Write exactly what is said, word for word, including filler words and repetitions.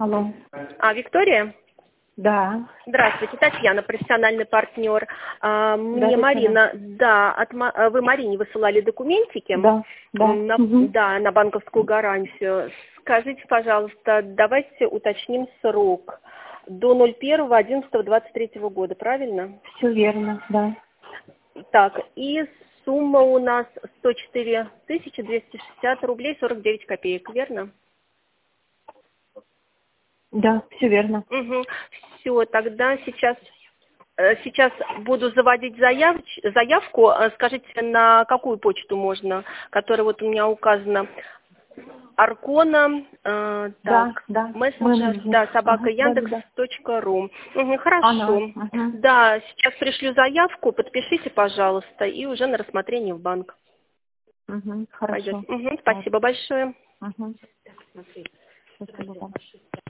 Алло. А, Виктория? Да. Здравствуйте, Татьяна, профессиональный партнер. А, мне Да, Марина, да, от, Ма- вы Марине высылали документики Да, да. на, Мгм. да, на банковскую гарантию. Скажите, пожалуйста, давайте уточним срок. До ноль первого одиннадцатого двадцать третьего года, правильно? Все верно, да. Так, и сумма у нас сто четыре тысячи двести шестьдесят рублей сорок девять копеек, верно? Да, все верно. Угу. Все, тогда сейчас, э, сейчас буду заводить заявч, заявку. Э, Скажите, на какую почту можно, которая вот у меня указана? Аркона, э, Да, так, да. мессенджер, Менеджер. да, собака Ага, да, да, Яндекс да. точка ру. Угу, Она. хорошо. Ага. Да, сейчас пришлю заявку, подпишите, пожалуйста, и уже на рассмотрение в банк Угу, пойдет. хорошо. Угу, Так. спасибо большое. Угу. Спасибо вам.